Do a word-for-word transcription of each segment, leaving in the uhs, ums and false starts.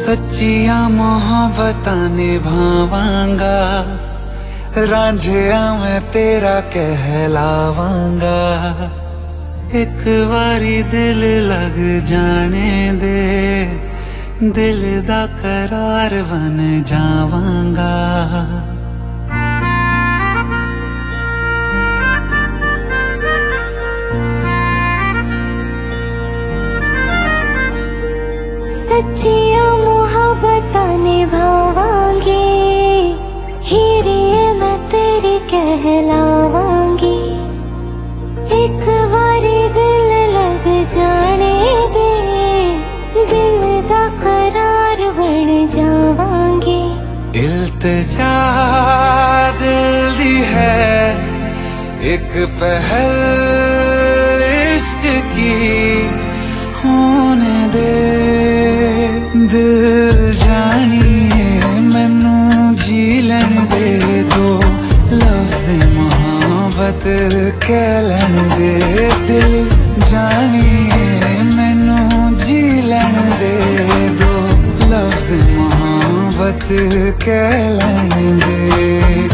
सच्चियां मोहब्बतां निभावांगा, रांझिया मैं तेरा कहलावांगा। एक बारी दिल लग जाने दे, दिल दा करार बन जावांगा। सच्चियां मोहब्बतां निभावांगी, हीरे मैं तेरी कहलावांगी। एक बारी दिल लग जाने दे, दिल दा करार बन जावांगी। इल्तिजा दिल दी है एक पहल इश्क की, होने दे दिल जानिए मैनू जी लैन दे। दो लफ्ज़ मोहब्बत कह लैन दे, दिल जानिए मैनू जी लैन दे। दो लफ्ज़ मोहब्बत कह लैन दे।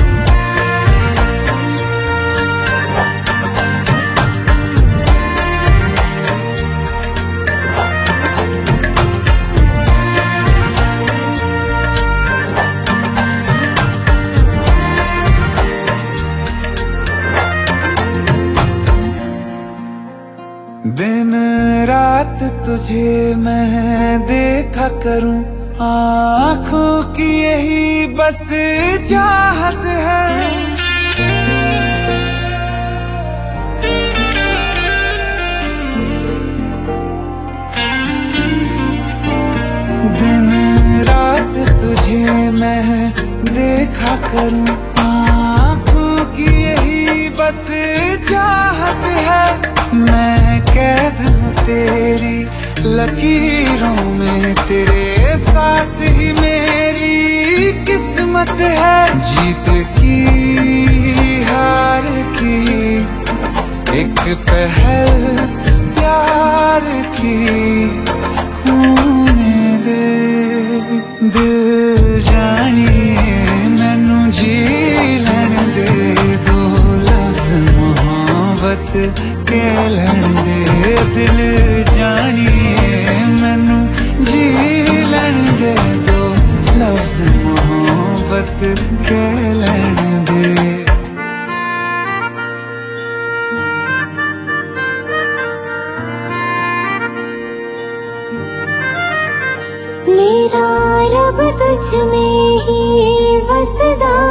दिन रात तुझे मैं देखा करूं, आँखों की यही बस चाहत है। दिन रात तुझे मैं देखा करूं, आँखों की यही बस चाहत है। मैं कैद हूँ तेरी लकीरों में, तेरे साथ ही मेरी किस्मत है। जीत की हार की एक पहल प्यार की, होने दे दिल जानिए मैनू जी लैन दे। दो लफ्ज़ मोहब्बत कह लैन दे, दिल जानिए मैनू जी लैन दे। दो लफ्ज़ मोहब्बत कह लैन दे। मेरा रब तुझ में ही वसदा